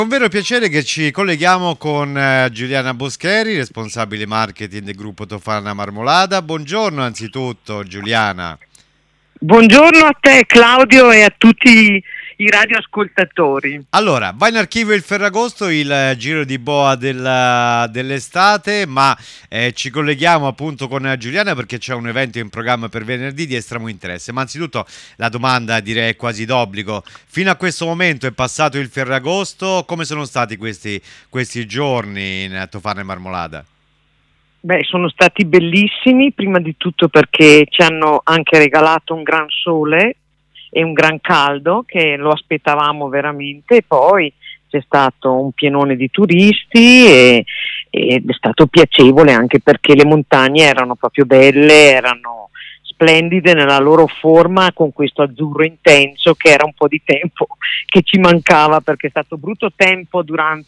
Con vero piacere che ci colleghiamo con Giuliana Boscheri, responsabile marketing del gruppo Tofana Marmolada. Buongiorno anzitutto Giuliana. Buongiorno a te Claudio e a tutti i radioascoltatori. Allora, va in archivio il Ferragosto, il giro di boa dell'estate, ma ci colleghiamo appunto con Giuliana perché c'è un evento in programma per venerdì di estremo interesse. Ma anzitutto la domanda direi quasi d'obbligo. Fino a questo momento è passato il Ferragosto, come sono stati questi giorni in Tofana e Marmolada? Beh, sono stati bellissimi, prima di tutto perché ci hanno anche regalato un gran sole e un gran caldo che lo aspettavamo veramente, e poi c'è stato un pienone di turisti ed è stato piacevole anche perché le montagne erano proprio belle, erano splendide nella loro forma, con questo azzurro intenso che era un po' di tempo che ci mancava, perché è stato brutto tempo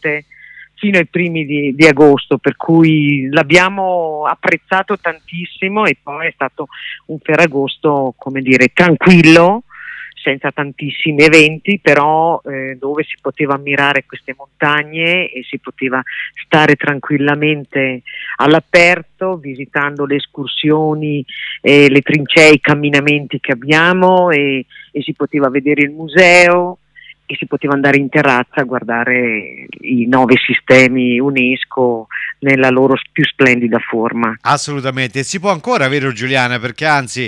fino ai primi di agosto, per cui l'abbiamo apprezzato tantissimo, e poi è stato un Ferragosto, come dire, tranquillo, senza tantissimi eventi, però dove si poteva ammirare queste montagne e si poteva stare tranquillamente all'aperto, visitando le escursioni, le trincee, i camminamenti che abbiamo, e si poteva vedere il museo, e si poteva andare in terrazza a guardare i 9 sistemi UNESCO nella loro più splendida forma. Assolutamente, e si può ancora, vero Giuliana? Perché anzi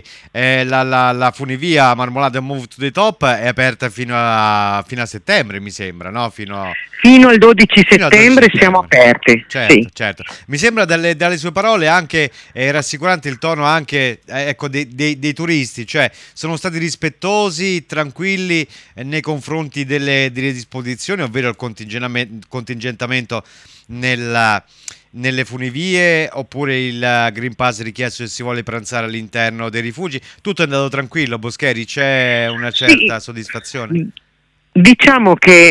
la funivia Marmolada Move to the Top è aperta fino a settembre, mi sembra, no? Fino al 12 Fino al 12 settembre siamo settembre. aperti, Certo, sì. certo. Mi sembra dalle sue parole anche rassicurante il tono anche ecco, dei turisti, cioè sono stati rispettosi, tranquilli nei confronti delle disposizioni, ovvero il contingentamento nelle funivie, oppure il Green Pass richiesto se si vuole pranzare all'interno dei rifugi. Tutto è andato tranquillo, Boscheri, c'è una Sì, certa soddisfazione? diciamo che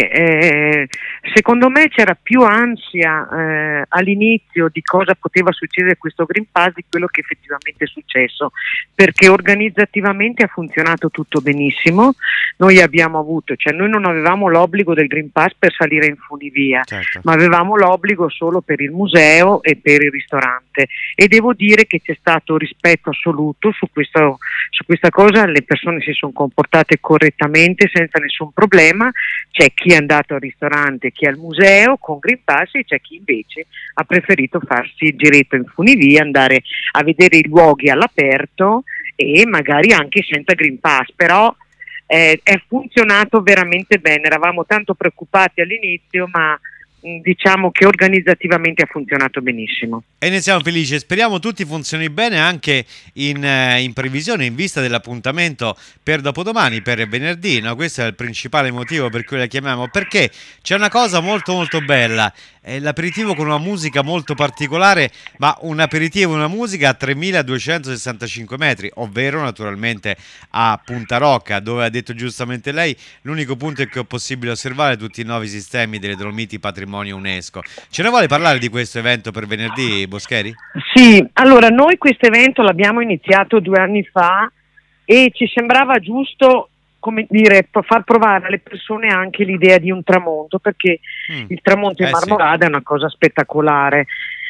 secondo me c'era più ansia all'inizio di cosa poteva succedere a questo Green Pass di quello che effettivamente è successo, perché organizzativamente ha funzionato tutto benissimo. Noi non avevamo l'obbligo del Green Pass per salire in funivia, Certo. ma avevamo l'obbligo solo per il museo e per il ristorante, e devo dire che c'è stato rispetto assoluto su questa cosa. Le persone si sono comportate correttamente senza nessun problema. C'è chi è andato al ristorante, chi al museo con Green Pass, e c'è chi invece ha preferito farsi il giretto in funivia, andare a vedere i luoghi all'aperto e magari anche senza Green Pass, però è funzionato veramente bene. Eravamo tanto preoccupati all'inizio, ma diciamo che organizzativamente ha funzionato benissimo. E ne siamo felici, speriamo tutti funzioni bene anche in previsione, in vista dell'appuntamento per dopodomani, per venerdì, no? Questo è il principale motivo per cui la chiamiamo, perché c'è una cosa molto molto bella, è l'aperitivo con una musica molto particolare, ma un aperitivo e una musica a 3265 metri, ovvero naturalmente a Punta Rocca, dove ha detto giustamente lei, l'unico punto è che è possibile osservare tutti i 9 sistemi delle Dolomiti Patrimonio UNESCO. Ce ne vuole parlare di questo evento per venerdì, Boscheri? Sì, allora noi questo evento l'abbiamo iniziato 2 anni fa e ci sembrava giusto, come dire, far provare alle persone anche l'idea di un tramonto, perché il tramonto in Sì. Marmolada è una cosa spettacolare.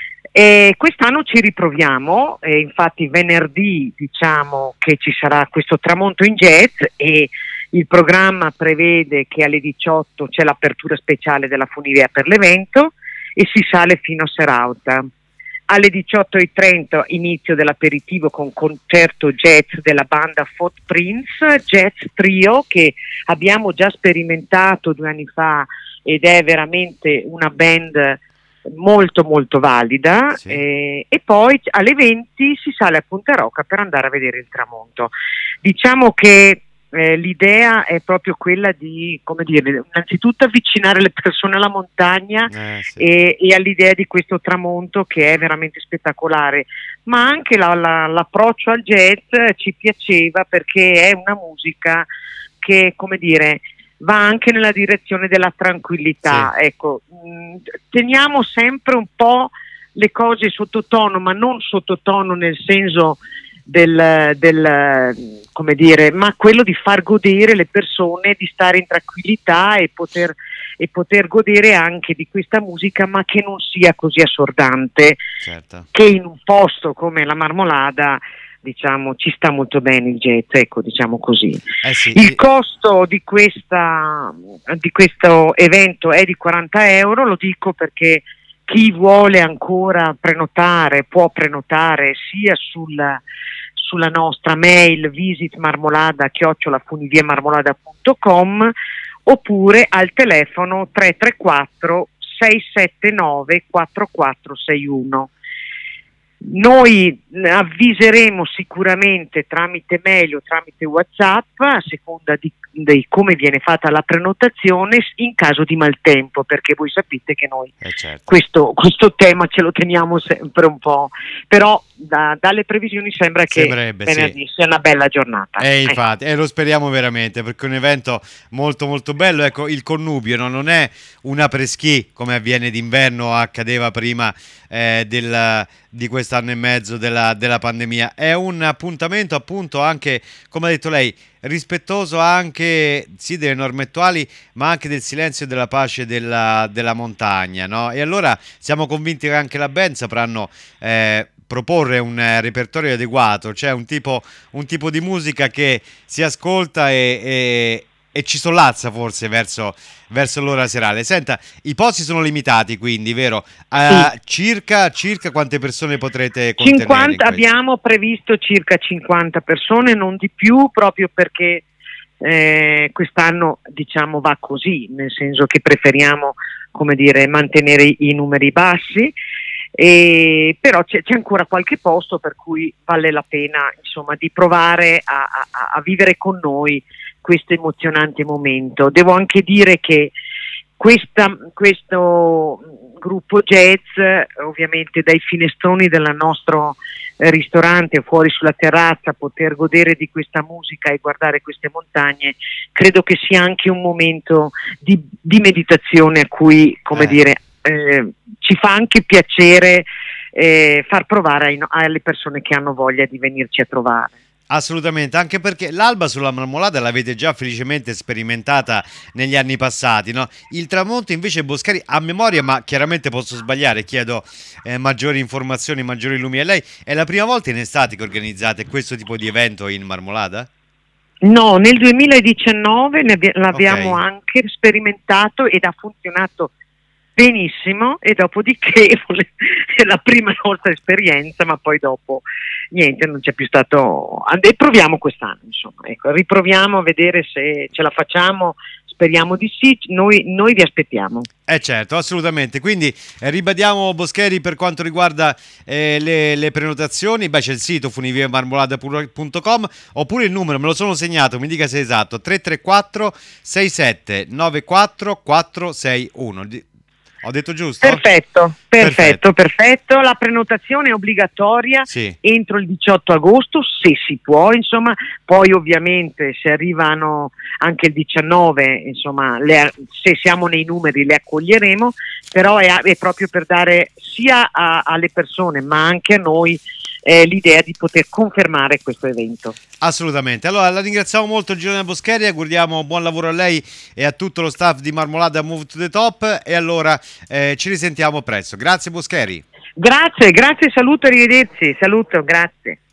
E quest'anno ci riproviamo, e infatti venerdì diciamo che ci sarà questo tramonto in jazz, e il programma prevede che alle 18 c'è l'apertura speciale della funivia per l'evento e si sale fino a serauta. Alle 18:30 inizio dell'aperitivo con concerto jazz della banda Footprints, jazz trio che abbiamo già sperimentato 2 anni fa ed è veramente una band molto molto valida. Sì. E poi alle 20 si sale a Punta Rocca per andare a vedere il tramonto. Diciamo che l'idea è proprio quella di, come dire, innanzitutto avvicinare le persone alla montagna Sì. e all'idea di questo tramonto che è veramente spettacolare, ma anche l'approccio al jazz ci piaceva perché è una musica che, come dire, va anche nella direzione della tranquillità. Sì. Ecco, teniamo sempre un po' le cose sottotono, ma non sottotono nel senso come dire, ma quello di far godere le persone, di stare in tranquillità e poter e poter godere anche di questa musica, ma che non sia così assordante, certo. che in un posto come la Marmolada, diciamo, ci sta molto bene il jazz, ecco, diciamo così. Sì. Il costo di questo evento è di 40 euro, lo dico perché chi vuole ancora prenotare può prenotare sia sulla nostra mail visitmarmolada@funiviamarmolada.com oppure al telefono 334 679 4461. Noi avviseremo sicuramente tramite mail o tramite WhatsApp, a seconda di come viene fatta la prenotazione, in caso di maltempo, perché voi sapete che noi certo. questo tema ce lo teniamo sempre un po', però dalle previsioni sembra che venerdì sia una bella giornata. Infatti, lo speriamo veramente, perché è un evento molto molto bello. Ecco, il connubio non è una preschi come avviene d'inverno, accadeva prima di quest'anno e mezzo della pandemia, è un appuntamento appunto anche, come ha detto lei, rispettoso anche sì delle norme attuali, ma anche del silenzio e della pace della montagna, no? E allora siamo convinti che anche la band sapranno proporre un repertorio adeguato, cioè un tipo di musica che si ascolta e ci sollazza forse verso l'ora serale. Senta, i posti sono limitati, quindi, vero? Sì. Circa quante persone potrete contenere? 50, abbiamo previsto circa 50 persone, non di più, proprio perché quest'anno, diciamo, va così, nel senso che preferiamo, come dire, mantenere i numeri bassi. Però c'è ancora qualche posto, per cui vale la pena, insomma, di provare a vivere con noi questo emozionante momento. Devo anche dire che questo gruppo jazz, ovviamente dai finestroni del nostro ristorante fuori sulla terrazza, poter godere di questa musica e guardare queste montagne, credo che sia anche un momento di meditazione a cui, come dire, ci fa anche piacere far provare alle persone che hanno voglia di venirci a trovare. Assolutamente, anche perché l'alba sulla Marmolada l'avete già felicemente sperimentata negli anni passati, no? Il tramonto invece, Boscheri, a memoria, ma chiaramente posso sbagliare, chiedo maggiori informazioni, maggiori lumi a lei, è la prima volta in estate che organizzate questo tipo di evento in Marmolada? No, nel 2019 l'abbiamo anche sperimentato ed ha funzionato benissimo, e dopodiché è la prima nostra esperienza, ma poi dopo niente, non c'è più stato. Proviamo quest'anno, insomma, ecco, riproviamo a vedere se ce la facciamo, speriamo di sì, noi vi aspettiamo. Certo, assolutamente. Quindi ribadiamo, Boscheri, per quanto riguarda le prenotazioni, c'è il sito funiviamarmolada.com oppure il numero, me lo sono segnato, mi dica se è esatto, 334 6794 461. Ho detto giusto? Perfetto. La prenotazione è obbligatoria entro il 18 agosto, se si può, insomma. Poi ovviamente se arrivano anche il 19, insomma, se siamo nei numeri le accoglieremo, però è proprio per dare sia alle persone ma anche a noi l'idea di poter confermare questo evento. Assolutamente. Allora la ringraziamo molto, Girolamo Boscheri, auguriamo buon lavoro a lei e a tutto lo staff di Marmolada Move to the Top, e allora ci risentiamo presto. Grazie Boscheri. Grazie, saluto, arrivederci, saluto, grazie.